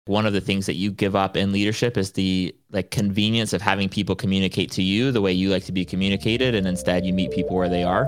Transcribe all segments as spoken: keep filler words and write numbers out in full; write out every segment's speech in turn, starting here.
one of the things that you give up in leadership is the like convenience of having people communicate to you the way you like to be communicated, and instead you meet people where they are.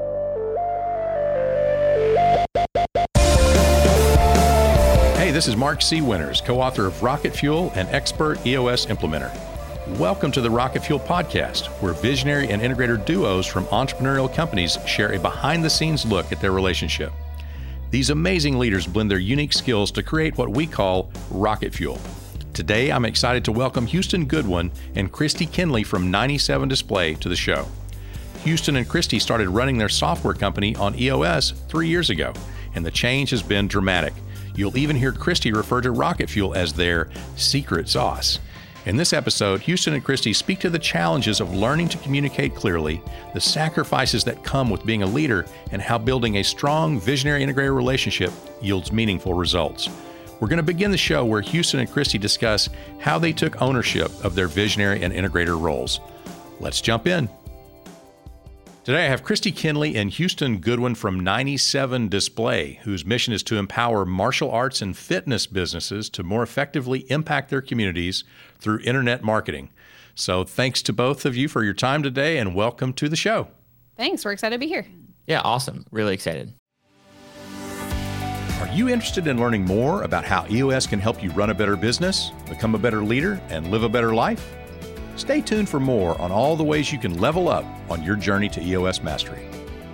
Hey, this is Mark C. Winters, co-author of Rocket Fuel and expert E O S implementer. Welcome to the Rocket Fuel podcast, where visionary and integrator duos from entrepreneurial companies share a behind-the-scenes look at their relationship. These amazing leaders blend their unique skills to create what we call Rocket Fuel. Today, I'm excited to welcome Houston Goodwin and Christy Kinley from ninety-seven Display to the show. Houston and Christy started running their software company on E O S three years ago, and the change has been dramatic. You'll even hear Christy refer to Rocket Fuel as their secret sauce. In this episode, Houston and Christy speak to the challenges of learning to communicate clearly, the sacrifices that come with being a leader, and how building a strong visionary integrator relationship yields meaningful results. We're going to begin the show where Houston and Christy discuss how they took ownership of their visionary and integrator roles. Let's jump in. Today, I have Christy Kinley and Houston Goodwin from ninety-seven Display, whose mission is to empower martial arts and fitness businesses to more effectively impact their communities through internet marketing. So thanks to both of you for your time today, and welcome to the show. Thanks. We're excited to be here. Yeah, awesome. Really excited. Are you interested in learning more about how E O S can help you run a better business, become a better leader, and live a better life? Stay tuned for more on all the ways you can level up on your journey to E O S mastery.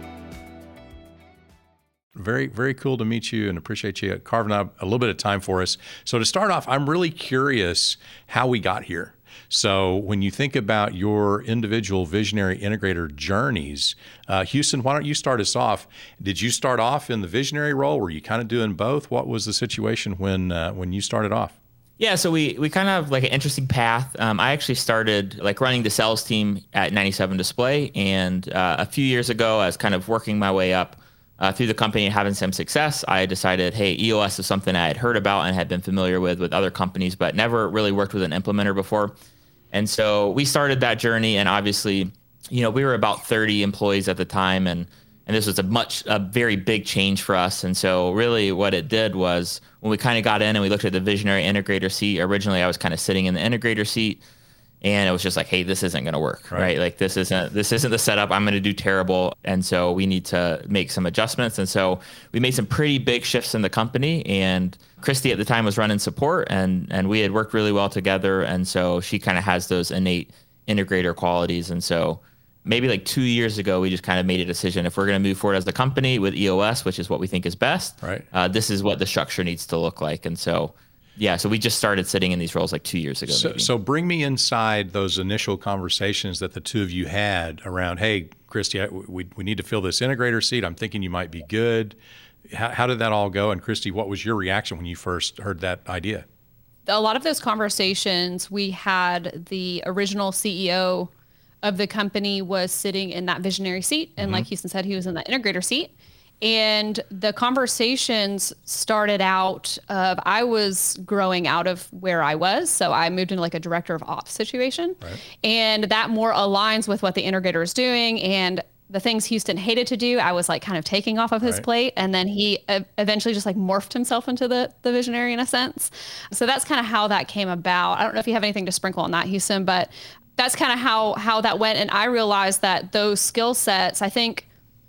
Very, very cool to meet you and appreciate you carving out a little bit of time for us. So to start off, I'm really curious how we got here. So when you think about your individual visionary integrator journeys, uh, Houston, why don't you start us off? Did you start off in the visionary role? Were you kind of doing both? What was the situation when uh, when you started off? Yeah, so we we kind of have like an interesting path. Um, I actually started like running the sales team at ninety-seven Display, and uh, a few years ago, I was kind of working my way up uh, through the company and having some success. I decided, hey, E O S is something I had heard about and had been familiar with with other companies, but never really worked with an implementer before. And so we started that journey, and obviously, you know, we were about thirty employees at the time, and and this was a much, a very big change for us. And so really what it did was when we kind of got in and we looked at the visionary integrator seat, originally I was kind of sitting in the integrator seat, and it was just like, hey, this isn't going to work, right. right? Like this isn't, this isn't the setup. I'm going to do terrible. And so we need to make some adjustments. And so we made some pretty big shifts in the company, and Christy at the time was running support, and, and we had worked really well together. And so she kind of has those innate integrator qualities. And so maybe like two years ago, we just kind of made a decision. If we're going to move forward as the company with E O S, which is what we think is best, right. uh, this is what the structure needs to look like. And so, yeah, so we just started sitting in these roles like two years ago. So, so bring me inside those initial conversations that the two of you had around, hey, Christy, I, we, we need to fill this integrator seat. I'm thinking you might be good. How, how did that all go? And Christy, what was your reaction when you first heard that idea? A lot of those conversations, we had the original C E O of the company was sitting in that visionary seat. And mm-hmm. like Houston said, he was in that integrator seat. And the conversations started out of, I was growing out of where I was. So I moved into like a director of ops situation. Right. And that more aligns with what the integrator is doing. And the things Houston hated to do, I was like kind of taking off of his right. plate. And then he uh, eventually just like morphed himself into the, the visionary in a sense. So that's kind of how that came about. I don't know if you have anything to sprinkle on that, Houston, but that's kind of how, how that went. And I realized that those skill sets, I think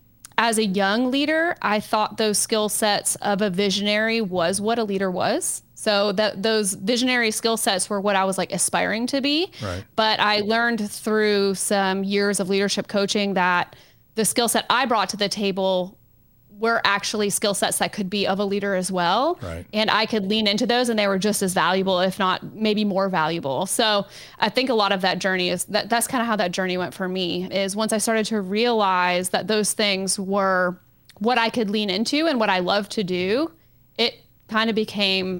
as a young leader, I thought those skill sets of a visionary was what a leader was. So that those visionary skill sets were what I was like aspiring to be. Right. But I learned through some years of leadership coaching that the skill set I brought to the table were actually skill sets that could be of a leader as well. Right. And I could lean into those, and they were just as valuable, if not maybe more valuable. So I think a lot of that journey is that that's kind of how that journey went for me, is once I started to realize that those things were what I could lean into and what I love to do, it kind of became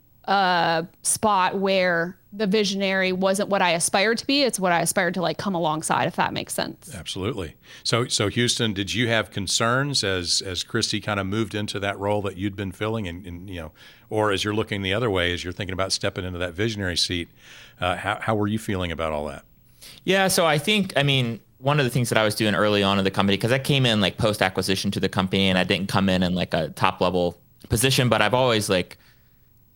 a spot where the visionary wasn't what I aspired to be. It's what I aspired to like come alongside, if that makes sense. Absolutely. So, so Houston, did you have concerns as, as Christy kind of moved into that role that you'd been filling, and, and you know, or as you're looking the other way, as you're thinking about stepping into that visionary seat, uh, how, how were you feeling about all that? Yeah. So I think, I mean, one of the things that I was doing early on in the company, because I came in like post acquisition to the company, and I didn't come in in like a top level position, but I've always like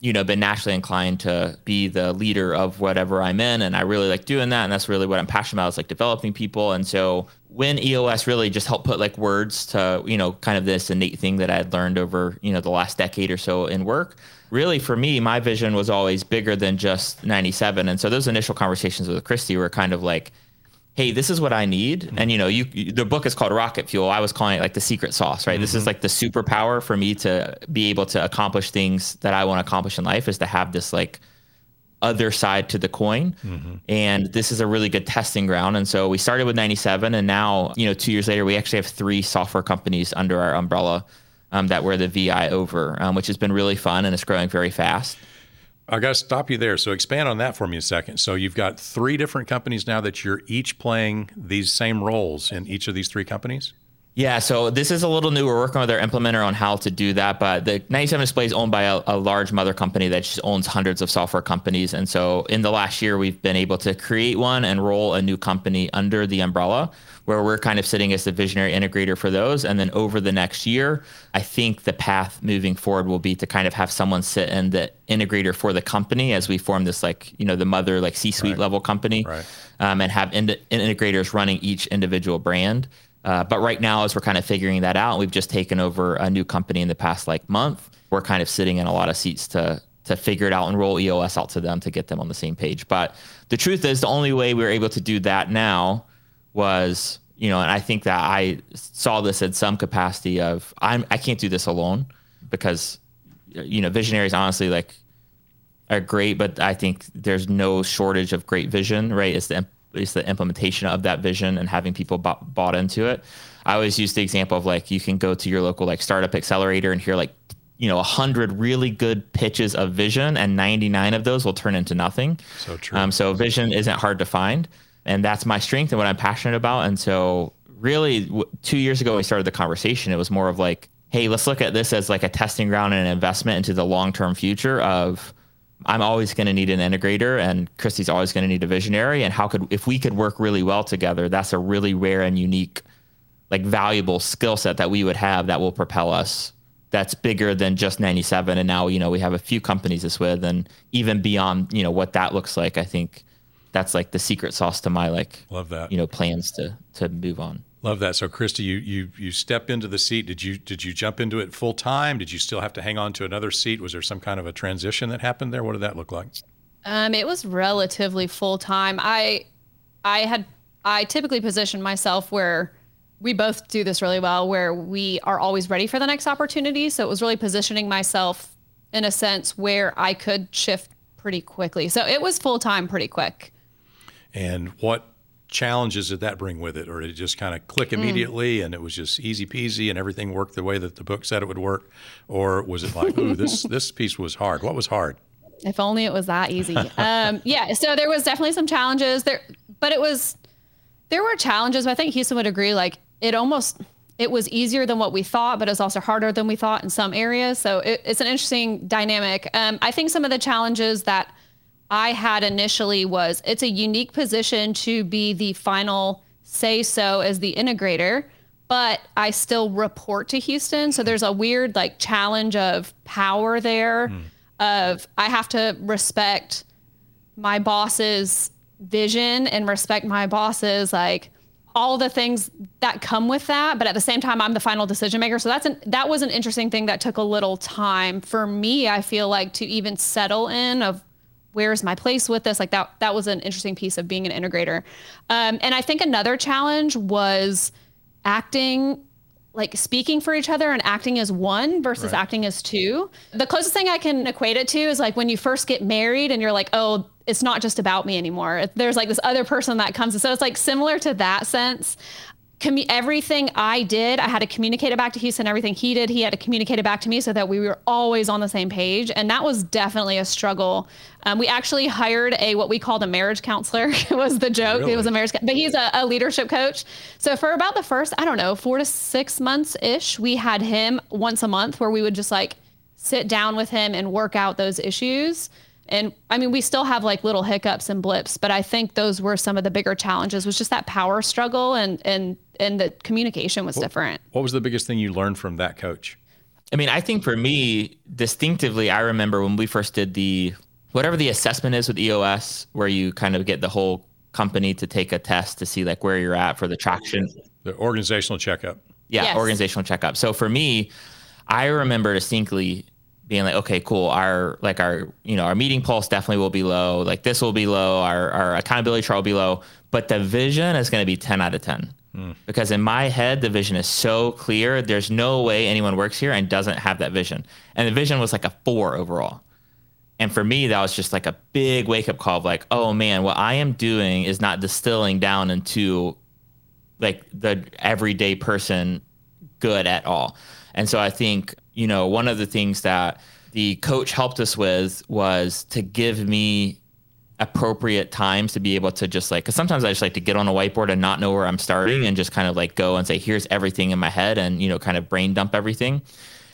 you know, been naturally inclined to be the leader of whatever I'm in. And I really like doing that. And that's really what I'm passionate about, is like developing people. And so when E O S really just helped put like words to, you know, kind of this innate thing that I had learned over, you know, the last decade or so in work, really for me, my vision was always bigger than just ninety-seven. And so those initial conversations with Christy were kind of like, hey, this is what I need. And, you know, you, you the book is called Rocket Fuel. I was calling it like the secret sauce, right? Mm-hmm. This is like the superpower for me to be able to accomplish things that I want to accomplish in life, is to have this like other side to the coin. Mm-hmm. And this is a really good testing ground. And so we started with ninety-seven, and now, you know, two years later, we actually have three software companies under our umbrella um, that we're the V I over, um, which has been really fun, and it's growing very fast. I got to stop you there. So expand on that for me a second. So you've got three different companies now that you're each playing these same roles in each of these three companies? Yeah, so this is a little new. We're working with our implementer on how to do that, but the ninety-seven Display is owned by a, a large mother company that just owns hundreds of software companies. And so in the last year, we've been able to create one and roll a new company under the umbrella, where we're kind of sitting as the visionary integrator for those. And then over the next year, I think the path moving forward will be to kind of have someone sit in the integrator for the company as we form this, like, you know, the mother, like C-suite right. level company, right. um, and have in- integrators running each individual brand. Uh, but right now, as we're kind of figuring that out, we've just taken over a new company in the past like month. We're kind of sitting in a lot of seats to to figure it out and roll E O S out to them to get them on the same page. But the truth is, the only way we were able to do that now was, you know, and I think that I saw this in some capacity of I'm I can't do this alone, because, you know, visionaries honestly like are great, but I think there's no shortage of great vision, right? It's the It's the implementation of that vision and having people b- bought into it. I always use the example of like, you can go to your local like startup accelerator and hear like, you know, a hundred really good pitches of vision, and ninety-nine of those will turn into nothing. So true. Um, so vision isn't hard to find, and that's my strength and what I'm passionate about. And so really w- two years ago, when we started the conversation, it was more of like, hey, let's look at this as like a testing ground and an investment into the long-term future of, I'm always going to need an integrator, and Christy's always going to need a visionary. And how could, if we could work really well together, that's a really rare and unique, like valuable skill set that we would have that will propel us. That's bigger than just ninety-seven. And now, you know, we have a few companies this with, and even beyond, you know, what that looks like, I think that's like the secret sauce to my, like, love that, you know, plans to, to move on. Love that. So Christy, you you you step into the seat. Did you did you jump into it full time? Did you still have to hang on to another seat? Was there some kind of a transition that happened there? What did that look like? Um, it was relatively full time. I I had I typically position myself where we both do this really well, where we are always ready for the next opportunity. So it was really positioning myself in a sense where I could shift pretty quickly. So it was full time pretty quick. And what challenges did that bring with it, or did it just kind of click immediately mm. and it was just easy peasy and everything worked the way that the book said it would work? Or was it like, ooh, this this piece was hard? What was hard? If only it was that easy. um, yeah, so there was definitely some challenges there, but it was, there were challenges, but I think Houston would agree, like it almost, it was easier than what we thought, but it was also harder than we thought in some areas. So it, it's an interesting dynamic. Um, I think some of the challenges that I had initially was, it's a unique position to be the final say so as the integrator, but I still report to Houston. So there's a weird like challenge of power there mm. of I have to respect my boss's vision and respect my boss's like all the things that come with that. But at the same time, I'm the final decision maker. So that's an, that was an interesting thing that took a little time for me, I feel like, to even settle in of where's my place with this? Like that, that was an interesting piece of being an integrator. Um, and I think another challenge was acting, like speaking for each other and acting as one versus right. acting as two. The closest thing I can equate it to is like when you first get married and you're like, oh, it's not just about me anymore. There's like this other person that comes. So it's like similar to that sense. Commu- everything I did, I had to communicate it back to Houston. Everything he did, he had to communicate it back to me so that we were always on the same page. And that was definitely a struggle. Um, we actually hired a, what we called a marriage counselor. It was the joke. Really? It was a marriage, but he's a, a leadership coach. So for about the first, I don't know, four to six months ish, we had him once a month where we would just like sit down with him and work out those issues. And I mean, we still have like little hiccups and blips, but I think those were some of the bigger challenges, was just that power struggle, and, and, and the communication was what, different. What was the biggest thing you learned from that coach? I mean, I think for me, distinctively, I remember when we first did the, whatever the assessment is with E O S, where you kind of get the whole company to take a test to see like where you're at for the traction. The organizational checkup. Yeah, Yes. organizational checkup. So for me, I remember distinctly being like, okay, cool. Our, like our, you know, our meeting pulse definitely will be low. Like this will be low. Our, our accountability chart will be low, but the vision is going to be ten out of ten. Mm. Because in my head, the vision is so clear. There's no way anyone works here and doesn't have that vision. And the vision was like a four overall. And for me, that was just like a big wake up call of like, oh man, what I am doing is not distilling down into like the everyday person good at all. And so I think, you know, one of the things that the coach helped us with was to give me appropriate times to be able to just like, because sometimes I just like to get on a whiteboard and not know where I'm starting and just kind of like go and say, here's everything in my head and, you know, kind of brain dump everything.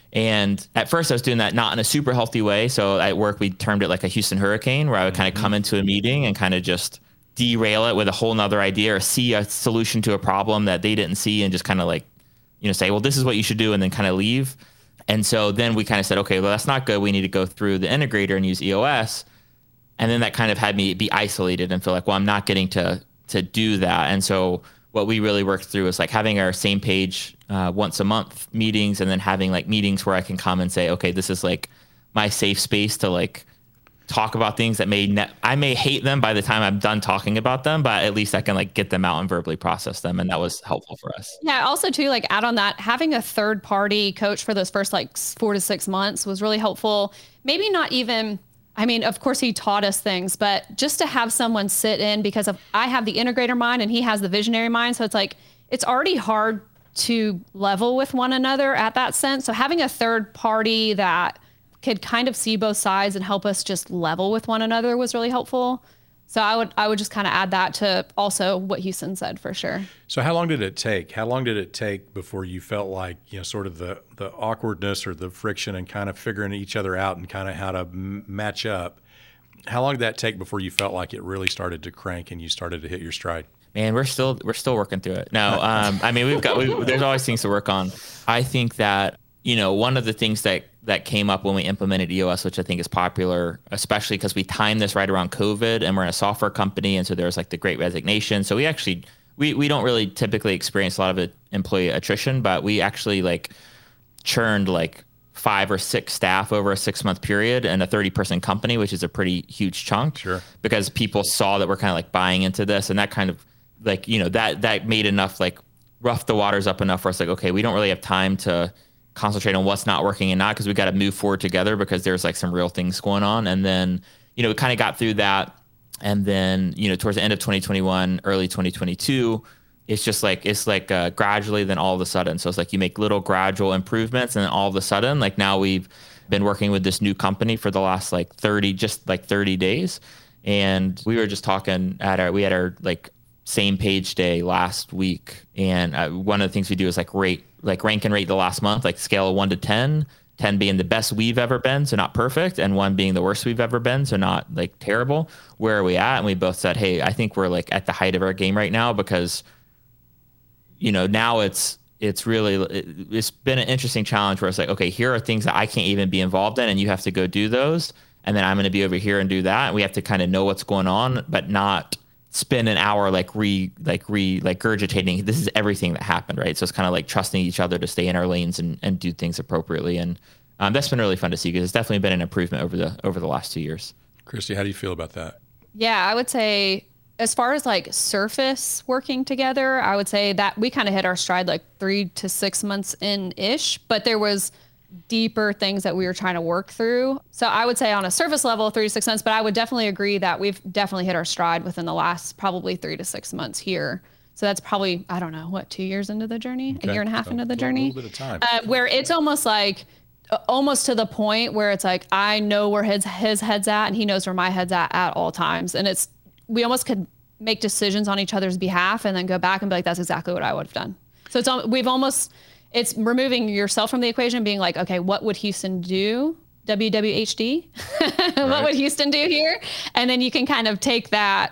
And at first I was doing that not in a super healthy way. So at work, we termed it like a Houston hurricane, where I would kind of come into a meeting and kind of just derail it with a whole nother idea or see a solution to a problem that they didn't see and just kind of like, you know, say, well, this is what you should do, and then kind of leave. And so then we kind of said, okay, well, that's not good. We need to go through the integrator and use E O S. And then that kind of had me be isolated and feel like, well, I'm not getting to to do that. And so what we really worked through is like having our same page uh, once a month meetings, and then having like meetings where I can come and say, okay, this is like my safe space to like talk about things that may ne- I may hate them by the time I'm done talking about them, but at least I can like get them out and verbally process them. And that was helpful for us. Yeah. Also too, like add on that, having a third party coach for those first like four to six months was really helpful. Maybe not even, I mean, of course he taught us things, but just to have someone sit in, because of, I have the integrator mind and he has the visionary mind. So it's like, it's already hard to level with one another at that sense. So having a third party that could kind of see both sides and help us just level with one another was really helpful. So I would, I would just kind of add that to also what Houston said for sure. So how long did it take? How long did it take before you felt like, you know, sort of the, the awkwardness or the friction and kind of figuring each other out and kind of how to m- match up? How long did that take before you felt like it really started to crank and you started to hit your stride? Man, we're still, we're still working through it. No, um, I mean, we've got, we, there's always things to work on. I think that, you know, one of the things that, that came up when we implemented E O S, which I think is popular, especially because we timed this right around COVID and we're in a software company. And so there's like the Great Resignation. So we actually, we, we don't really typically experience a lot of it, employee attrition, but we actually like churned like five or six staff over a six month period in a thirty person company, which is a pretty huge chunk. Sure. Because people saw that we're kind of like buying into this, and that kind of like, you know, that, that made enough, like rough the waters up enough for us. Like, okay, we don't really have time to concentrate on what's not working and not, because we got to move forward together because there's like some real things going on. And then, you know, we kind of got through that. And then, you know, towards the end of twenty twenty-one, early twenty twenty-two, it's just like, it's like uh, gradually, then all of a sudden. So it's like you make little gradual improvements, and then all of a sudden, like now we've been working with this new company for the last like thirty, just like thirty days. And we were just talking at our, we had our like same page day last week. And uh, one of the things we do is like rate, like rank and rate the last month, like scale of one to ten, ten being the best we've ever been, so not perfect, and one being the worst we've ever been, so not like terrible. Where are we at? And we both said, hey, I think we're like at the height of our game right now, because, you know, now it's, it's really, it, it's been an interesting challenge where it's like, okay, here are things that I can't even be involved in, and you have to go do those. And then I'm going to be over here and do that. And we have to kind of know what's going on, but not spend an hour like re like re like regurgitating this is everything that happened, right? So it's kind of like trusting each other to stay in our lanes and, and do things appropriately. And um, that's been really fun to see, because it's definitely been an improvement over the over the last two years. Christy, how do you feel about that? Yeah, I would say as far as like surface working together, I would say that we kind of hit our stride like three to six months in ish, but there was deeper things that we were trying to work through. So I would say on a surface level, three to six months, but I would definitely agree that we've definitely hit our stride within the last probably three to six months here. So that's probably, I don't know, what, two years into the journey, okay. a year and a half so into the journey, a little bit of time. Uh, where it's almost like, uh, almost to the point where it's like, I know where his, his head's at and he knows where my head's at at all times. And it's, we almost could make decisions on each other's behalf and then go back and be like, that's exactly what I would have done. So it's, we've almost, it's removing yourself from the equation, being like, okay, what would Houston do? W W H D? What would Houston do here? And then you can kind of take that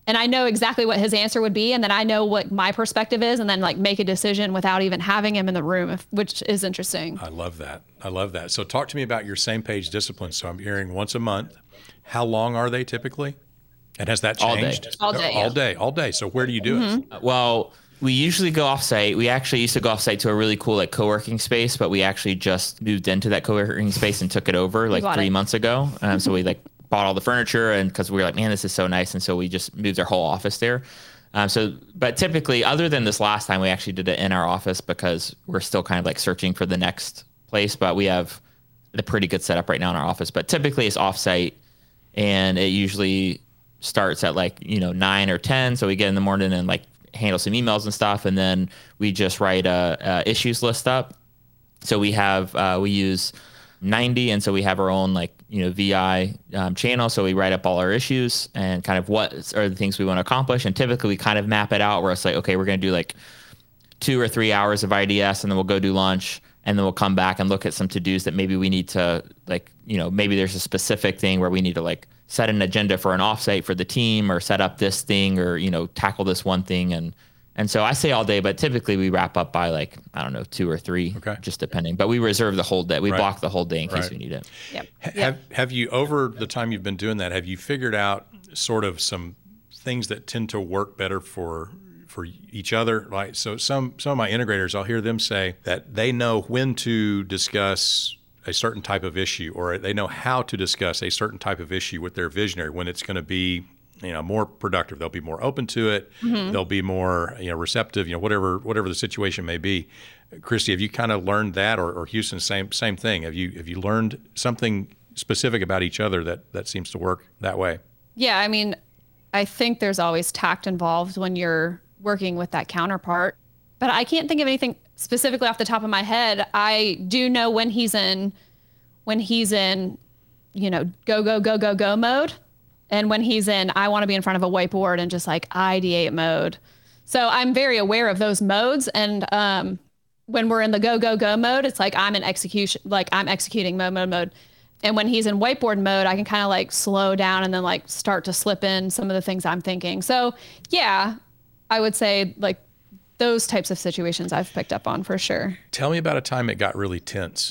and I know exactly what his answer would be. And then I know what my perspective is, and then like make a decision without even having him in the room, if, which is interesting. I love that. I love that. So talk to me about your same page disciplines. So I'm hearing once a month. How long are they typically? And has that changed? All day. All day. All yeah. day. All day. So where do you do mm-hmm. it? Well, we usually go off site. We actually used to go off site to a really cool like co-working space, but we actually just moved into that co-working space and took it over like three it. months ago. Um, so we like bought all the furniture, and because we were like, man, this is so nice. And so we just moved our whole office there. Um, so, but typically, other than this last time, we actually did it in our office because we're still kind of like searching for the next place, but we have a pretty good setup right now in our office. But typically it's off site, and it usually starts at like, you know, nine or ten. So we get in the morning and like handle some emails and stuff. And then we just write a, a issues list up. So we have, uh, we use ninety. And so we have our own like, you know, V I um, channel. So we write up all our issues and kind of what are the things we want to accomplish. And typically we kind of map it out where it's like, okay, we're going to do like two or three hours of I D S, and then we'll go do lunch, and then we'll come back and look at some to-dos that maybe we need to like, you know, maybe there's a specific thing where we need to like set an agenda for an offsite for the team, or set up this thing, or, you know, tackle this one thing. And, and so I say all day, but typically we wrap up by like, I don't know, two or three, okay. just depending, but we reserve the whole day. We right. block the whole day in case right. we need it. Yep. Have, yep. have you, over the time you've been doing that, have you figured out sort of some things that tend to work better for for each other? Like, so some, some of my integrators, I'll hear them say that they know when to discuss a certain type of issue, or they know how to discuss a certain type of issue with their visionary, when it's going to be, you know, more productive. They'll be more open to it. Mm-hmm. They'll be more, you know, receptive, you know, whatever, whatever the situation may be. Christy, have you kind of learned that, or, or Houston, same, same thing? Have you, have you learned something specific about each other that, that seems to work that way? Yeah. I mean, I think there's always tact involved when you're working with that counterpart, but I can't think of anything specifically off the top of my head. I do know when he's in, when he's in, you know, go, go, go, go, go mode. And when he's in, I want to be in front of a whiteboard and just like ideate mode. So I'm very aware of those modes. And um, when we're in the go, go, go mode, it's like I'm in execution, like I'm executing mode, mode, mode. And when he's in whiteboard mode, I can kind of like slow down and then like start to slip in some of the things I'm thinking. So yeah, I would say like those types of situations I've picked up on for sure. Tell me about a time it got really tense.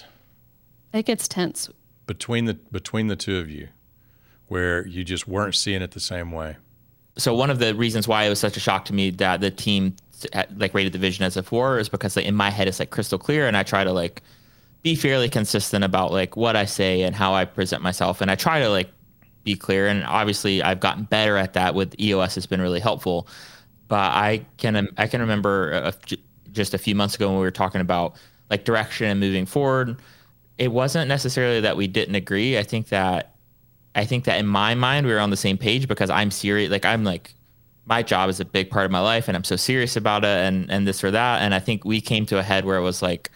It gets tense. Between the between the two of you, where you just weren't seeing it the same way. So one of the reasons why it was such a shock to me that the team like rated the vision as a four is because like, in my head it's like crystal clear, and I try to like be fairly consistent about like what I say and how I present myself, and I try to like be clear. And obviously I've gotten better at that with E O S. It's been really helpful. But I can I can remember a, just a few months ago when we were talking about like direction and moving forward. It wasn't necessarily that we didn't agree. I think that I think that in my mind we were on the same page because I'm serious. Like I'm like my job is a big part of my life, and I'm so serious about it, and and this or that. And I think we came to a head where it was like,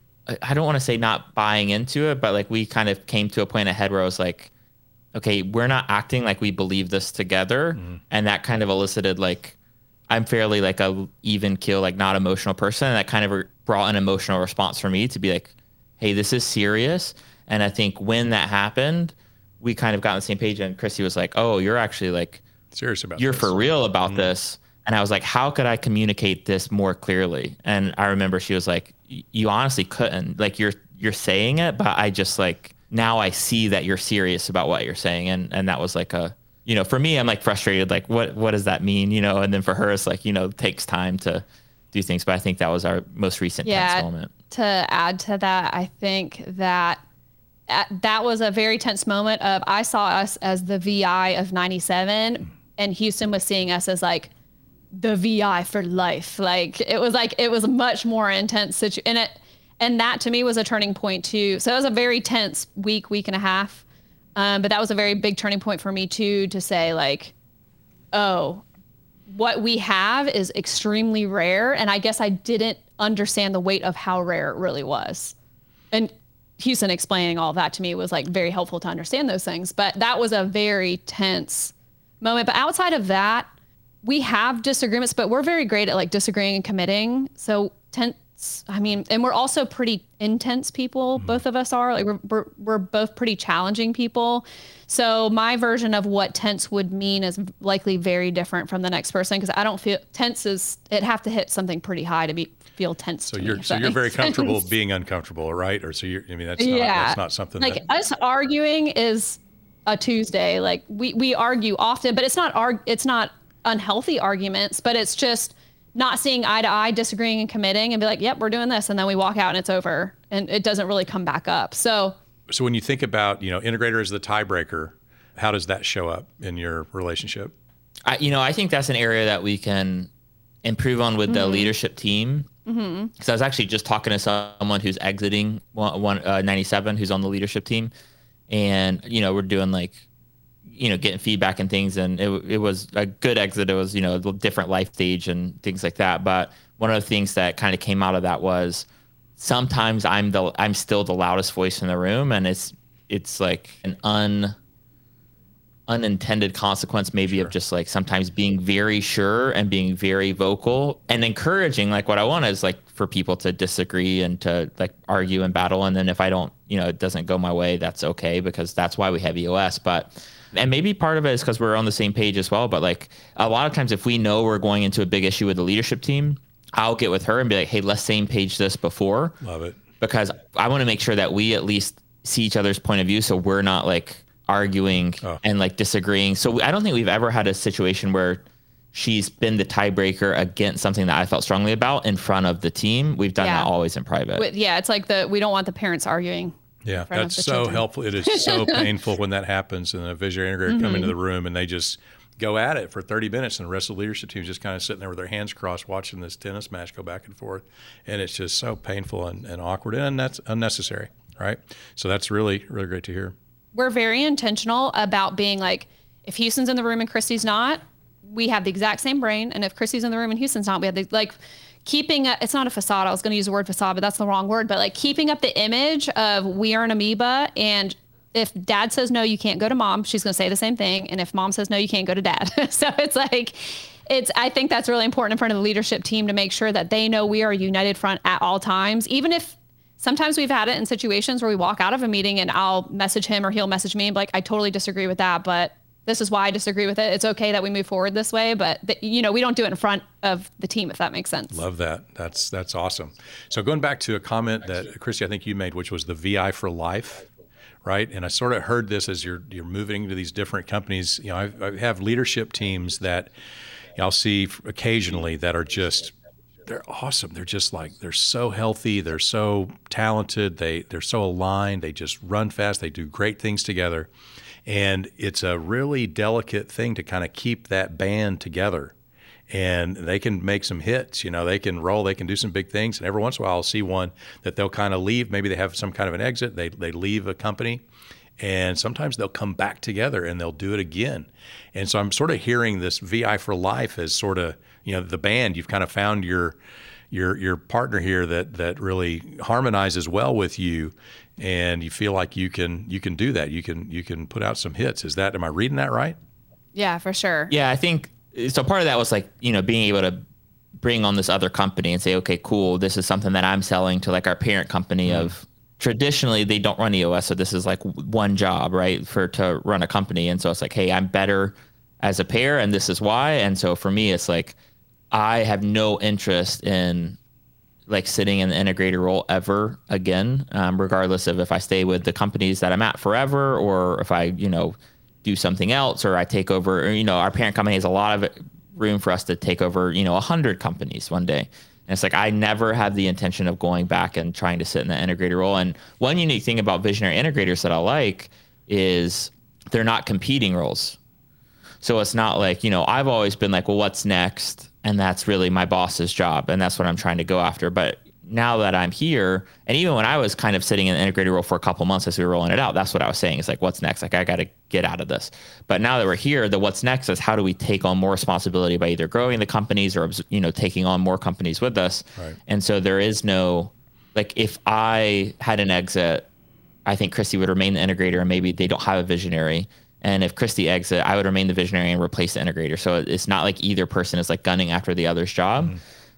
I don't want to say not buying into it, but like we kind of came to a point ahead where I was like, okay, we're not acting like we believe this together, mm-hmm. and that kind of elicited like. I'm fairly like a even keel, like not emotional person. And that kind of brought an emotional response for me to be like, hey, this is serious. And I think when that happened, we kind of got on the same page, and Christy was like, oh, you're actually like serious about you're this. for real about mm-hmm. this. And I was like, how could I communicate this more clearly? And I remember she was like, you honestly couldn't, like you're, you're saying it, but I just like, now I see that you're serious about what you're saying. And, and that was like a, you know, for me, I'm like frustrated. Like, what, what does that mean? You know, and then for her, it's like, you know, it takes time to do things. But I think that was our most recent yeah, tense moment. To add to that, I think that that was a very tense moment of, I saw us as the V I of ninety-seven, and Houston was seeing us as like the V I for life. Like it was like, it was a much more intense situation. And it, and that to me was a turning point too. So it was a very tense week, week and a half. Um, but that was a very big turning point for me too, to say like, oh, what we have is extremely rare. And I guess I didn't understand the weight of how rare it really was. And Houston explaining all of that to me was like very helpful to understand those things. But that was a very tense moment. But outside of that, we have disagreements, but we're very great at like disagreeing and committing. So ten, I mean, and we're also pretty intense people. Mm-hmm. Both of us are like, we're, we're, we're both pretty challenging people. So my version of what tense would mean is likely very different from the next person. Cause I don't feel tense is, it'd have to hit something pretty high to be, feel tense. So to you're, me, so you're very comfortable being uncomfortable, right? Or so you're, I mean, that's not, yeah. that's not something like that... us arguing is a Tuesday. Like we, we argue often, but it's not, arg- it's not unhealthy arguments, but it's just not seeing eye to eye, disagreeing and committing and be like, yep, we're doing this. And then we walk out and it's over and it doesn't really come back up. So, so when you think about, you know, integrator as the tiebreaker, how does that show up in your relationship? I, you know, I think that's an area that we can improve on with mm-hmm. the leadership team. Mm-hmm. Cause I was actually just talking to someone who's exiting one, one uh, ninety-seven, who's on the leadership team. And, you know, we're doing like, you know, getting feedback and things. And it it was a good exit. It was, you know, a different life stage and things like that. But one of the things that kind of came out of that was sometimes I'm the, I'm still the loudest voice in the room. And it's, it's like an un, unintended consequence maybe sure. of just like sometimes being very sure and being very vocal and encouraging. Like what I want is like for people to disagree and to like argue and battle. And then if I don't, you know, it doesn't go my way, that's okay, because that's why we have E O S. But and maybe part of it is because we're on the same page as well. But like a lot of times if we know we're going into a big issue with the leadership team, I'll get with her and be like, hey, let's same page this before. Love it. Because I want to make sure that we at least see each other's point of view. So we're not like arguing oh. and like disagreeing. So I don't think we've ever had a situation where she's been the tiebreaker against something that I felt strongly about in front of the team. We've done yeah. that always in private. With, yeah. It's like the, we don't want the parents arguing. Yeah, that's so children. helpful. It is so painful when that happens and a visionary integrator mm-hmm. come into the room and they just go at it for thirty minutes and the rest of the leadership team is just kind of sitting there with their hands crossed watching this tennis match go back and forth. And it's just so painful and, and awkward and that's unnecessary, right? So that's really, really great to hear. We're very intentional about being like, if Houston's in the room and Christy's not, we have the exact same brain. And if Christy's in the room and Houston's not, we have the, like, keeping a, it's not a facade. I was going to use the word facade, but that's the wrong word. But like keeping up the image of we are an amoeba. And if dad says no, you can't go to mom, she's going to say the same thing. And if mom says no, you can't go to dad. So it's like, it's, I think that's really important in front of the leadership team to make sure that they know we are a united front at all times. Even if sometimes we've had it in situations where we walk out of a meeting and I'll message him or he'll message me and be like, I totally disagree with that, but this is why I disagree with it. It's okay that we move forward this way, but the, you know, we don't do it in front of the team, if that makes sense. Love that. That's, that's awesome. So going back to a comment that Christy, I think you made, which was the V I for life, right? And I sort of heard this as you're, you're moving to these different companies. You know, I've, I have leadership teams that you know, I'll see occasionally that are just, they're awesome. They're just like, they're so healthy. They're so talented. They, they're so aligned. They just run fast. They do great things together. And it's a really delicate thing to kind of keep that band together. And they can make some hits, you know, they can roll, they can do some big things. And every once in a while I'll see one that they'll kind of leave. Maybe they have some kind of an exit. They they leave a company. And sometimes they'll come back together and they'll do it again. And so I'm sort of hearing this V I for life as sort of, you know, the band, you've kind of found your your your partner here that that really harmonizes well with you. And you feel like you can you can do that. You can you can put out some hits. Is that, am I reading that right? Yeah, for sure. Yeah, I think so. Part of that was like, you know, being able to bring on this other company and say, okay, cool, this is something that I'm selling to like our parent company mm. of traditionally they don't run E O S, so this is like one job, right, for to run a company. And so it's like, hey, I'm better as a pair and this is why. And so for me, it's like I have no interest in like sitting in the integrator role ever again, um, regardless of if I stay with the companies that I'm at forever or if I, you know, do something else or I take over, or, you know, our parent company has a lot of room for us to take over, you know, a hundred companies one day. And it's like, I never have the intention of going back and trying to sit in the integrator role. And one unique thing about visionary integrators that I like is they're not competing roles. So it's not like, you know, I've always been like, well, what's next? And that's really my boss's job. And that's what I'm trying to go after. But now that I'm here, and even when I was kind of sitting in the integrator role for a couple months as we were rolling it out, that's what I was saying. It's like, what's next? Like, I got to get out of this. But now that we're here, the what's next is how do we take on more responsibility by either growing the companies or, you know, taking on more companies with us. Right. And so there is no, like, if I had an exit, I think Christy would remain the integrator and maybe they don't have a visionary. And if Christy exit, I would remain the visionary and replace the integrator. So it's not like either person is like gunning after the other's job. Mm-hmm.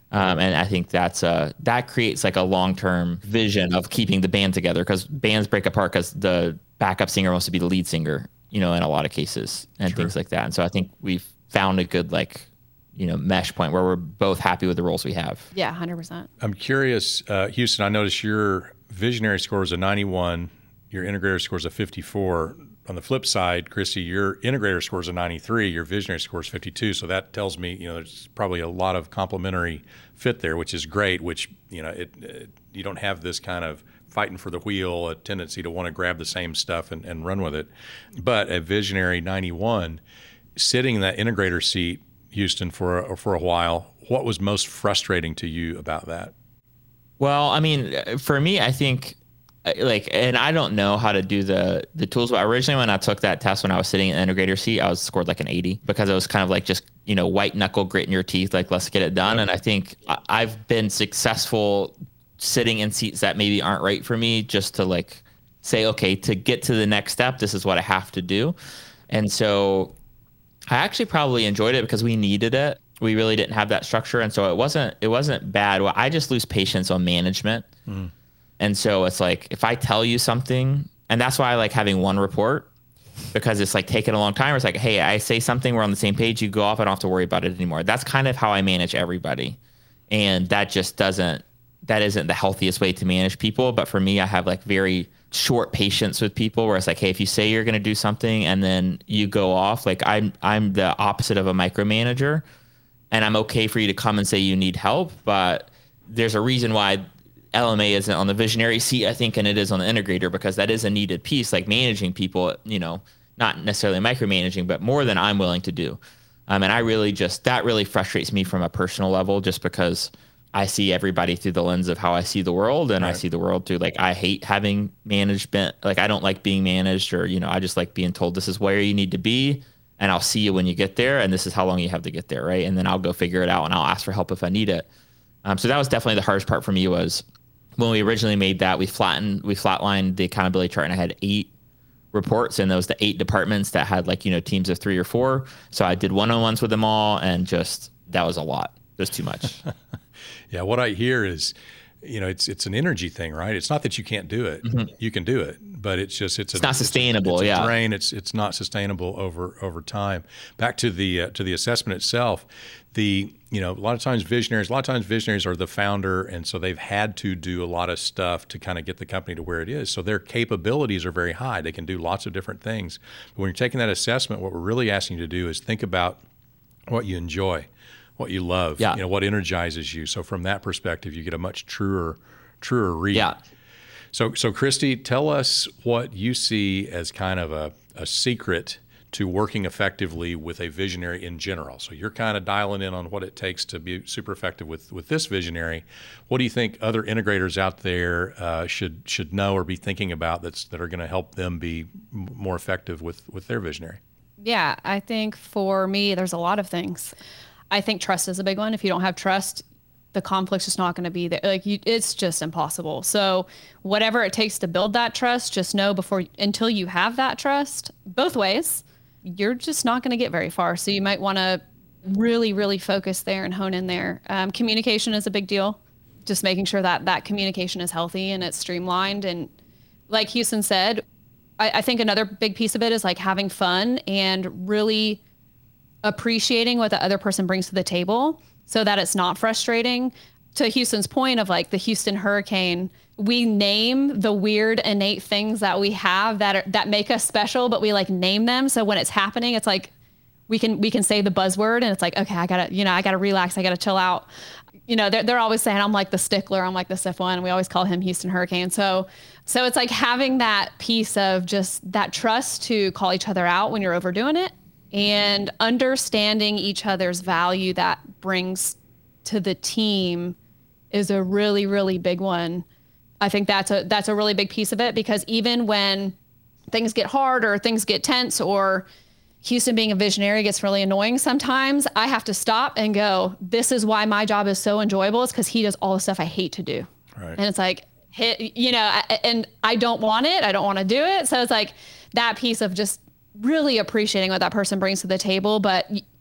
Um, and I think that's uh that creates like a long-term vision of keeping the band together, because bands break apart because the backup singer wants to be the lead singer, you know, in a lot of cases and True. things like that. And so I think we've found a good, like, you know, mesh point where we're both happy with the roles we have. Yeah, one hundred percent. I'm curious, uh, Houston, I noticed your visionary score is a ninety-one, your integrator score is a fifty-four. On the flip side, Christy, your integrator score is a ninety-three, your visionary score is fifty-two. So that tells me, you know, there's probably a lot of complementary fit there, which is great, which, you know, it, it you don't have this kind of fighting for the wheel, a tendency to want to grab the same stuff and, and run with it. But a visionary ninety-one, sitting in that integrator seat, Houston, for a, for a while, what was most frustrating to you about that? Well, I mean, for me, I think like, and I don't know how to do the the tools, but originally when I took that test, when I was sitting in the integrator seat, I was scored like an eighty, because it was kind of like just, you know, white knuckle grit in your teeth, like, let's get it done. And I think I've been successful sitting in seats that maybe aren't right for me, just to like say, okay, to get to the next step, this is what I have to do. And so I actually probably enjoyed it because we needed it. We really didn't have that structure. And so it wasn't, it wasn't bad. Well, I just lose patience on management. Mm. And so it's like, if I tell you something, and that's why I like having one report, because it's like taking a long time. It's like, hey, I say something, we're on the same page, you go off, I don't have to worry about it anymore. That's kind of how I manage everybody. And that just doesn't, that isn't the healthiest way to manage people. But for me, I have like very short patience with people, where it's like, hey, if you say you're going to do something and then you go off, like I'm, I'm the opposite of a micromanager, and I'm okay for you to come and say you need help. But there's a reason why L M A isn't on the visionary seat, I think, and it is on the integrator, because that is a needed piece, like managing people, you know, not necessarily micromanaging, but more than I'm willing to do. Um, and I really just, that really frustrates me from a personal level, just because I see everybody through the lens of how I see the world, and right. I see the world through, like, I hate having management. Like, I don't like being managed, or, you know, I just like being told this is where you need to be, and I'll see you when you get there, and this is how long you have to get there, right? And then I'll go figure it out, and I'll ask for help if I need it. Um, so that was definitely the hardest part for me, was when we originally made that, we flattened, we flatlined the accountability chart, and I had eight reports, and those the eight departments that had, like, you know, teams of three or four. So I did one-on-ones with them all, and just, that was a lot. It was too much. Yeah, what I hear is, you know, it's it's an energy thing, right? It's not that you can't do it; mm-hmm. you can do it, but it's just it's, it's a, not sustainable. It's a, it's yeah, a drain. It's it's not sustainable over over time. Back to the uh, to the assessment itself. The you know a lot of times visionaries, a lot of times visionaries are the founder, and so they've had to do a lot of stuff to kind of get the company to where it is. So their capabilities are very high. They can do lots of different things. But when you're taking that assessment, what we're really asking you to do is think about what you enjoy, what you love, yeah. you know, what energizes you. So from that perspective, you get a much truer, truer read. Yeah. So, so Christy, tell us what you see as kind of a, a secret to working effectively with a visionary in general. So you're kind of dialing in on what it takes to be super effective with, with this visionary. What do you think other integrators out there uh, should should know or be thinking about that's that are going to help them be m- more effective with, with their visionary? Yeah, I think for me, there's a lot of things. I think trust is a big one. If you don't have trust, the conflict's just not going to be there. Like you, it's just impossible. So whatever it takes to build that trust, just know before, until you have that trust, both ways, you're just not going to get very far. So you might want to really, really focus there and hone in there. Um, communication is a big deal. Just making sure that that communication is healthy and it's streamlined. And like Houston said, I, I think another big piece of it is like having fun and really appreciating what the other person brings to the table so that it's not frustrating. To Houston's point of like the Houston Hurricane, we name the weird innate things that we have that are, that make us special, but we like name them. So when it's happening, it's like we can we can say the buzzword and it's like, okay, I gotta, you know, I gotta relax, I gotta chill out. You know, they're they're always saying I'm like the stickler, I'm like the stiff one. And we always call him Houston Hurricane. So so it's like having that piece of just that trust to call each other out when you're overdoing it, and understanding each other's value that brings to the team is a really, really big one. I think that's a that's a really big piece of it, because even when things get hard or things get tense or Houston being a visionary gets really annoying sometimes, I have to stop and go, this is why my job is so enjoyable. It's because he does all the stuff I hate to do. Right. And it's like, you know, and I don't want it. I don't want to do it. So it's like that piece of just really appreciating what that person brings to the table, but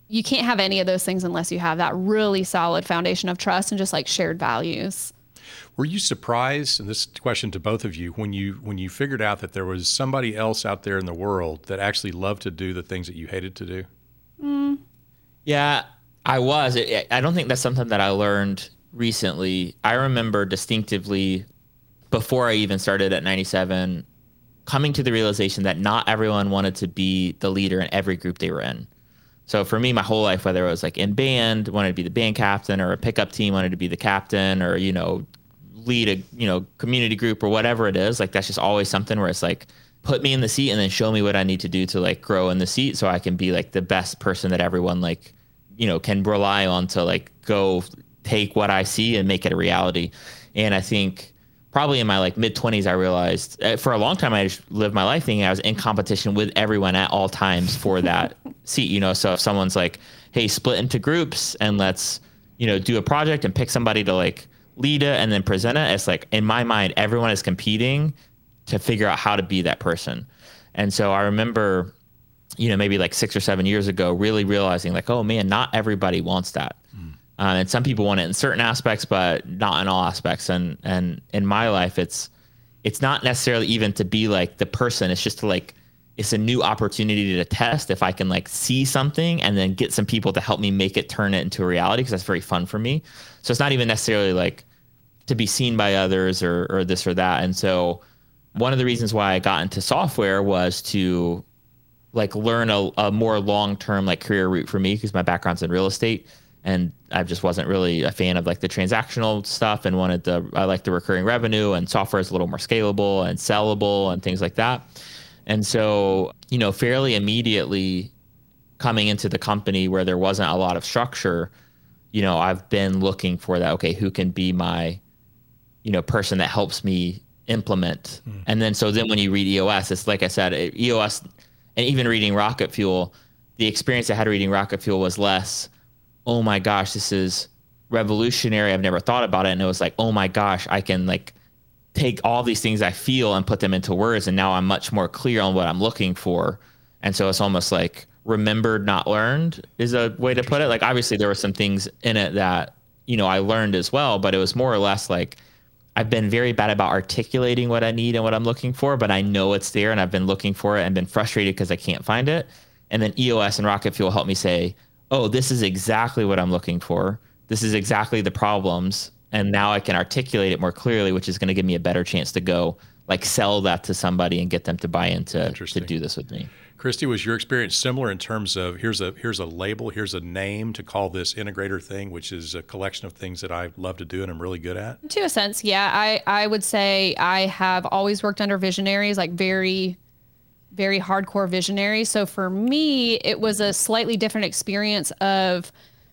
you can't have any of those things unless you have that really solid foundation of trust and just like shared values. Were you surprised, and this question to both of you, when you when you figured out that there was somebody else out there in the world that actually loved to do the things that you hated to do? Mm. Yeah, I was. I don't think that's something that I learned recently. I remember distinctively before I even started at ninety-seven, coming to the realization that not everyone wanted to be the leader in every group they were in. So for me, my whole life, whether it was like in band, wanted to be the band captain, or a pickup team, wanted to be the captain, or, you know, lead a, you know, community group or whatever it is, like that's just always something where it's like, put me in the seat and then show me what I need to do to like grow in the seat so I can be like the best person that everyone like, you know, can rely on to like go take what I see and make it a reality. And I think probably in my like mid twenties, I realized uh, for a long time, I just lived my life thinking I was in competition with everyone at all times for that seat, you know? So if someone's like, hey, split into groups and let's, you know, do a project and pick somebody to like lead it and then present it. It's like, in my mind, everyone is competing to figure out how to be that person. And so I remember, you know, maybe like six or seven years ago, really realizing like, oh man, not everybody wants that. Mm. Uh, and some people want it in certain aspects, but not in all aspects. And, and in my life, it's, it's not necessarily even to be like the person. It's just to like, it's a new opportunity to test if I can like see something and then get some people to help me make it, turn it into a reality. Cause that's very fun for me. So it's not even necessarily like to be seen by others or, or this or that. And so one of the reasons why I got into software was to like learn a, a more long-term like career route for me, because my background's in real estate and I just wasn't really a fan of like the transactional stuff and wanted the, I like the recurring revenue, and software is a little more scalable and sellable and things like that. And so, you know, fairly immediately coming into the company where there wasn't a lot of structure, you know, I've been looking for that, okay, who can be my, you know, person that helps me implement. Mm. And then, so then when you read E O S, it's like I said, E O S, and even reading Rocket Fuel, the experience I had reading Rocket Fuel was less, oh my gosh, this is revolutionary, I've never thought about it. And it was like, oh my gosh, I can like take all these things I feel and put them into words. And now I'm much more clear on what I'm looking for. And so it's almost like remembered, not learned is a way to put it. Like, obviously there were some things in it that, you know, I learned as well, but it was more or less like, I've been very bad about articulating what I need and what I'm looking for, but I know it's there and I've been looking for it and been frustrated because I can't find it. And then E O S and Rocket Fuel helped me say, oh, this is exactly what I'm looking for. This is exactly the problems. And now I can articulate it more clearly, which is going to give me a better chance to go like sell that to somebody and get them to buy into to do this with me. Christy, was your experience similar in terms of here's a here's a label, here's a name to call this integrator thing, which is a collection of things that I love to do and I'm really good at? To a sense, yeah. I, I would say I have always worked under visionaries, like very, very hardcore visionaries. So for me, it was a slightly different experience of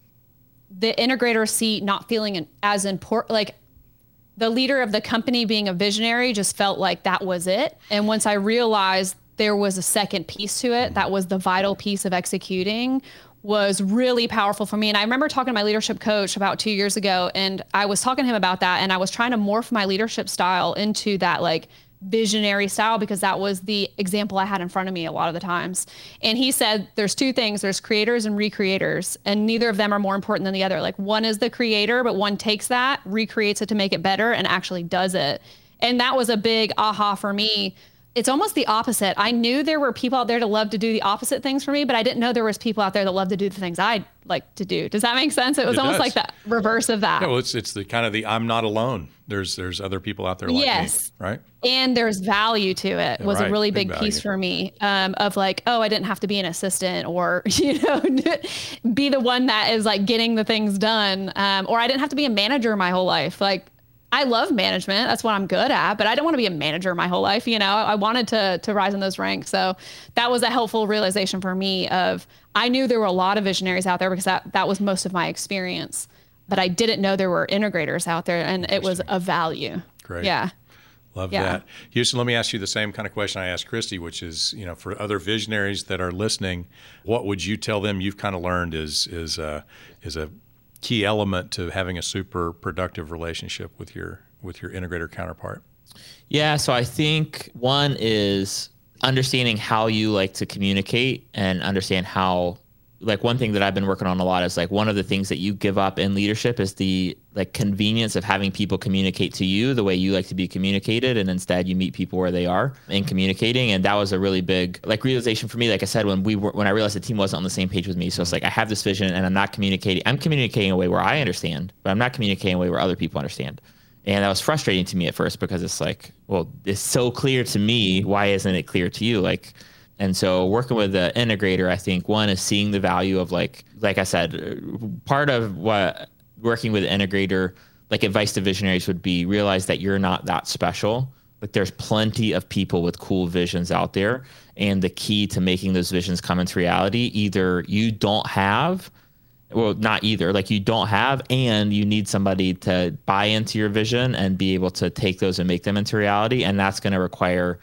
the integrator seat not feeling as important. Like the leader of the company being a visionary just felt like that was it. And once I realized there was a second piece to it, that was the vital piece of executing, was really powerful for me. And I remember talking to my leadership coach about two years ago, and I was talking to him about that. And I was trying to morph my leadership style into that like visionary style, because that was the example I had in front of me a lot of the times. And he said, there's two things, there's creators and recreators, and neither of them are more important than the other. Like one is the creator, but one takes that, recreates it to make it better, and actually does it. And that was a big aha for me. It's almost the opposite. I knew there were people out there to love to do the opposite things for me, but I didn't know there was people out there that love to do the things I like to do. Does that make sense? It was it almost does. like the reverse of that. No, well, it's it's the kind of the I'm not alone. There's there's other people out there like yes. me, right? And there's value to it. Yeah, was right. a really big, big, big piece for me um, of like, oh, I didn't have to be an assistant or, you know, be the one that is like getting the things done. Um, or I didn't have to be a manager my whole life. Like, I love management. That's what I'm good at, but I don't want to be a manager my whole life. You know, I wanted to, to rise in those ranks. So that was a helpful realization for me of, I knew there were a lot of visionaries out there because that, that was most of my experience, but I didn't know there were integrators out there, and it was of value. Great. Yeah. Love yeah. that. Houston, let me ask you the same kind of question I asked Christy, which is, you know, for other visionaries that are listening, what would you tell them you've kind of learned is, is, uh, is a key element to having a super productive relationship with your with your integrator counterpart? Yeah, so I think one is understanding how you like to communicate and understand how like one thing that I've been working on a lot is like one of the things that you give up in leadership is the like convenience of having people communicate to you the way you like to be communicated. And instead you meet people where they are in communicating. And that was a really big like realization for me. Like I said, when we were, when I realized the team wasn't on the same page with me. So it's like, I have this vision and I'm not communicating. I'm communicating a way where I understand, but I'm not communicating a way where other people understand. And that was frustrating to me at first because it's like, well, it's so clear to me. Why isn't it clear to you? Like, and so working with the integrator, I think one is seeing the value of like, like I said, part of what working with the integrator, like advice to visionaries would be realize that you're not that special. Like there's plenty of people with cool visions out there. And the key to making those visions come into reality, either you don't have, well, not either, like you don't have, and you need somebody to buy into your vision and be able to take those and make them into reality. And that's going to require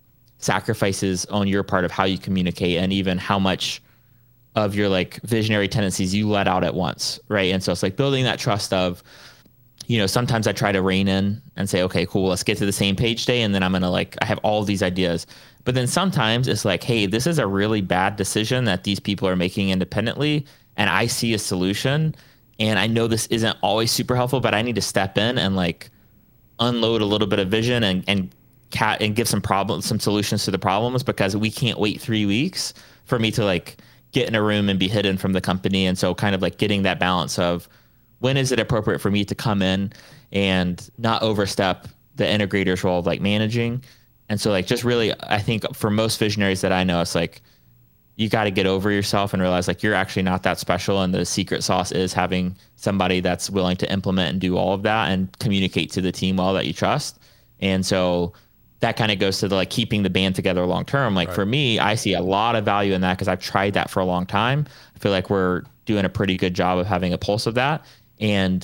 sacrifices on your part of how you communicate and even how much of your like visionary tendencies you let out at once. Right. And so it's like building that trust of, you know, sometimes I try to rein in and say, okay, cool, let's get to the same page today. And then I'm going to like, I have all of these ideas. But then sometimes it's like, hey, this is a really bad decision that these people are making independently. And I see a solution and I know this isn't always super helpful, but I need to step in and like unload a little bit of vision and, and cat and give some problems, some solutions to the problems, because we can't wait three weeks for me to like get in a room and be hidden from the company. And so kind of like getting that balance of when is it appropriate for me to come in and not overstep the integrator's role of like managing. And so like, just really, I think for most visionaries that I know, it's like, you got to get over yourself and realize like you're actually not that special. And the secret sauce is having somebody that's willing to implement and do all of that and communicate to the team well that you trust. And so that kind of goes to the like keeping the band together long term. Like right. For me, I see a lot of value in that because I've tried that for a long time. I feel like we're doing a pretty good job of having a pulse of that. And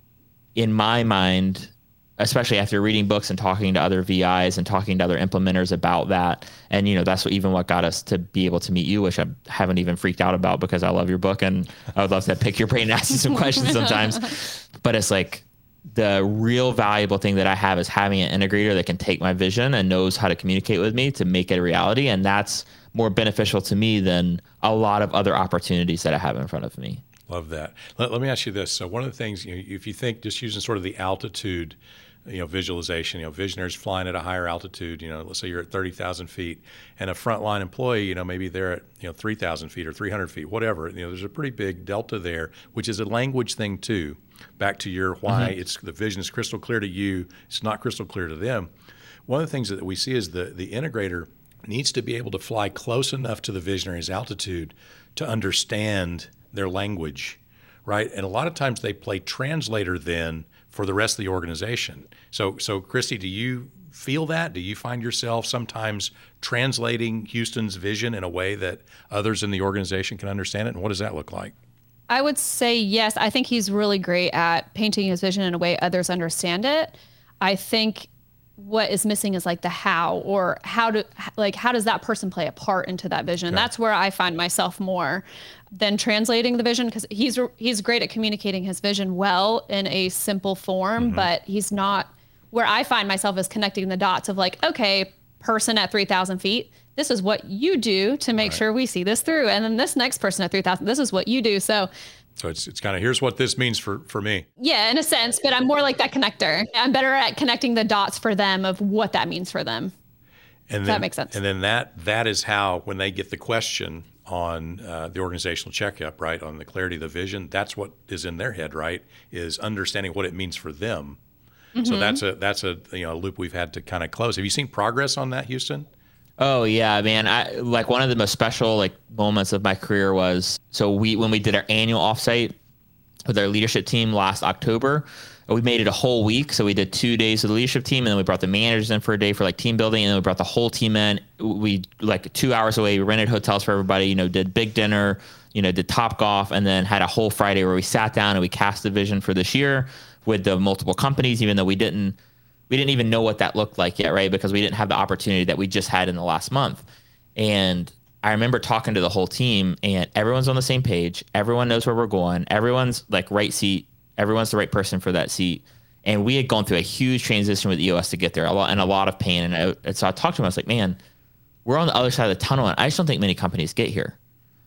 in my mind, especially after reading books and talking to other V Is and talking to other implementers about that. And, you know, that's what, even what got us to be able to meet you, which I haven't even freaked out about because I love your book and I would love to pick your brain and ask you some questions sometimes. But it's like the real valuable thing that I have is having an integrator that can take my vision and knows how to communicate with me to make it a reality. And that's more beneficial to me than a lot of other opportunities that I have in front of me. Love that. Let, let me ask you this. So one of the things, you know, if you think just using sort of the altitude, you know, visualization, you know, visionaries flying at a higher altitude, you know, let's say you're at thirty thousand feet and a frontline employee, you know, maybe they're at, you know, three thousand feet or three hundred feet, whatever, you know, there's a pretty big delta there, which is a language thing too. Back to your why mm-hmm. it's the vision is crystal clear to you. It's not crystal clear to them. One of the things that we see is the, the integrator needs to be able to fly close enough to the visionary's altitude to understand their language, right? And a lot of times they play translator then for the rest of the organization. So, so Christy, do you feel that? Do you find yourself sometimes translating Houston's vision in a way that others in the organization can understand it? And what does that look like? I would say yes. I think he's really great at painting his vision in a way others understand it. I think what is missing is like the how, or how to like how does that person play a part into that vision? Okay. That's where I find myself more than translating the vision, because he's he's great at communicating his vision well in a simple form, mm-hmm. but he's not where I find myself is connecting the dots of like, okay, person at three thousand feet, this is what you do to make right. sure we see this through. And then this next person at three thousand, this is what you do. So So it's it's kind of, here's what this means for, for me. Yeah, in a sense, but I'm more like that connector. I'm better at connecting the dots for them of what that means for them. And Does then, that makes sense. And then that that is how, when they get the question on uh, the organizational checkup, right, on the clarity of the vision, that's what is in their head, right, is understanding what it means for them. Mm-hmm. So that's a that's a you know a loop we've had to kind of close. Have you seen progress on that, Houston? Oh yeah, man. I like one of the most special like moments of my career was so we when we did our annual offsite with our leadership team last October, we made it a whole week. So we did two days with the leadership team, and then we brought the managers in for a day for like team building, and then we brought the whole team in. We like two hours away. We rented hotels for everybody. You know, did big dinner. You know, did Top Golf, and then had a whole Friday where we sat down and we cast the vision for this year with the multiple companies, even though we didn't. We didn't even know what that looked like yet, right? Because we didn't have the opportunity that we just had in the last month. And I remember talking to the whole team, and everyone's on the same page. Everyone knows where we're going. Everyone's like right seat. Everyone's the right person for that seat. And we had gone through a huge transition with E O S to get there, a lot and a lot of pain. And, I, and so I talked to him. I was like, man, we're on the other side of the tunnel, and I just don't think many companies get here.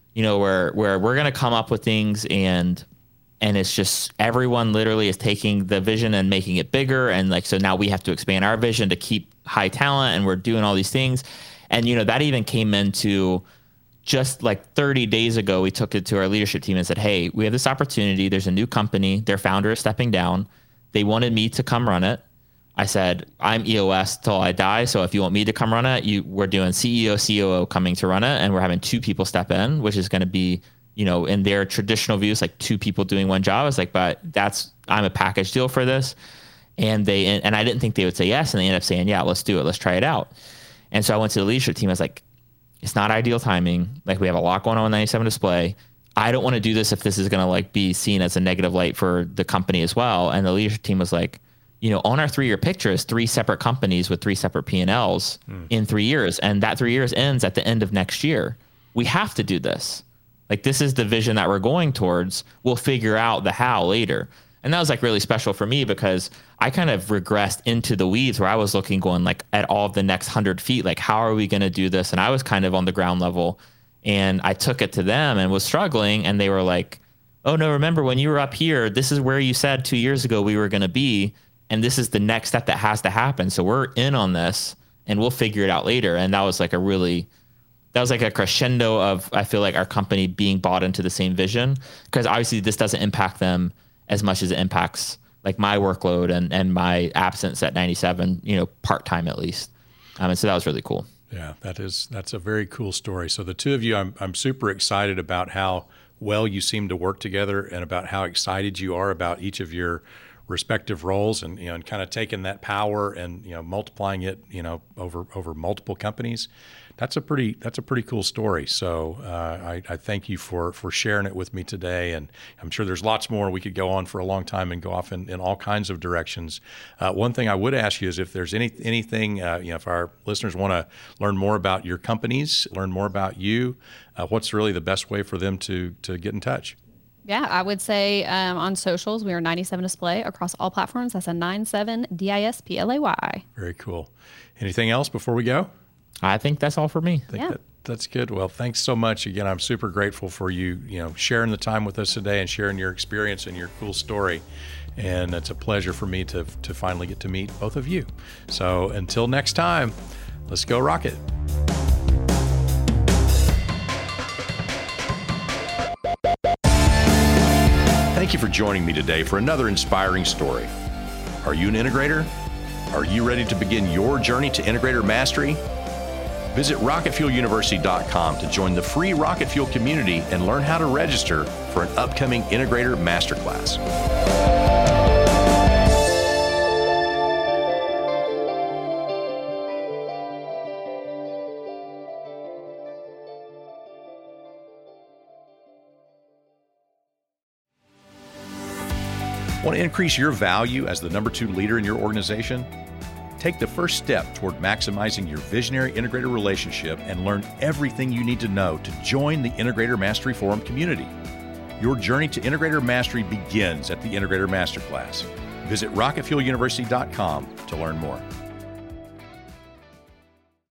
you know, where where we're going to come up with things and and it's just everyone literally is taking the vision and making it bigger. And like, so now we have to expand our vision to keep high talent, and we're doing all these things. And, you know, that even came into just like thirty days ago, we took it to our leadership team and said, hey, we have this opportunity. There's a new company. Their founder is stepping down. They wanted me to come run it. I said, I'm E O S till I die. So if you want me to come run it, you we're doing C E O, C O O coming to run it. And we're having two people step in, which is going to be, you know, in their traditional views, like two people doing one job. It's like, but that's, I'm a package deal for this. And they, and I didn't think they would say yes. And they ended up saying, yeah, let's do it. Let's try it out. And so I went to the leadership team. I was like, it's not ideal timing. Like we have a lot going on with ninety-seven Display. I don't want to do this if this is going to like be seen as a negative light for the company as well. And the leadership team was like, you know, on our three-year picture is three separate companies with three separate P and Ls mm. in three years. And that three years ends at the end of next year. We have to do this. Like, this is the vision that we're going towards. We'll figure out the how later. And that was like really special for me because I kind of regressed into the weeds where I was looking going like at all of the next hundred feet, like how are we going to do this? And I was kind of on the ground level, and I took it to them and was struggling. And they were like, oh no, remember when you were up here, this is where you said two years ago we were going to be. And this is the next step that has to happen. So we're in on this and we'll figure it out later. And that was like a really, that was like a crescendo of, I feel like our company being bought into the same vision, because obviously this doesn't impact them as much as it impacts like my workload and, and my absence at ninety-seven, you know, part-time at least. Um, and so that was really cool. Yeah, that is, that's a very cool story. So the two of you, I'm, I'm super excited about how well you seem to work together and about how excited you are about each of your respective roles, and, you know, and kind of taking that power and, you know, multiplying it, you know, over, over multiple companies. That's a pretty, that's a pretty cool story. So uh, I, I thank you for, for sharing it with me today. And I'm sure there's lots more. We could go on for a long time and go off in, in all kinds of directions. Uh, one thing I would ask you is if there's any, anything, uh, you know, if our listeners want to learn more about your companies, learn more about you, uh, what's really the best way for them to, to get in touch? Yeah, I would say um, on socials, we are ninety-seven Display across all platforms. That's a ninety-seven D I S P L A Y. Very cool. Anything else before we go? I think that's all for me. I think yeah. that, that's good. Well, thanks so much. Again, I'm super grateful for you, you know, sharing the time with us today and sharing your experience and your cool story. And it's a pleasure for me to, to finally get to meet both of you. So until next time, let's go Rocket. Thank you for joining me today for another inspiring story. Are you an integrator? Are you ready to begin your journey to integrator mastery? Visit rocket fuel university dot com to join the free Rocket Fuel community and learn how to register for an upcoming Integrator Masterclass. Want to increase your value as the number two leader in your organization? Take the first step toward maximizing your visionary integrator relationship and learn everything you need to know to join the Integrator Mastery Forum community. Your journey to Integrator Mastery begins at the Integrator Masterclass. Visit rocket fuel university dot com to learn more.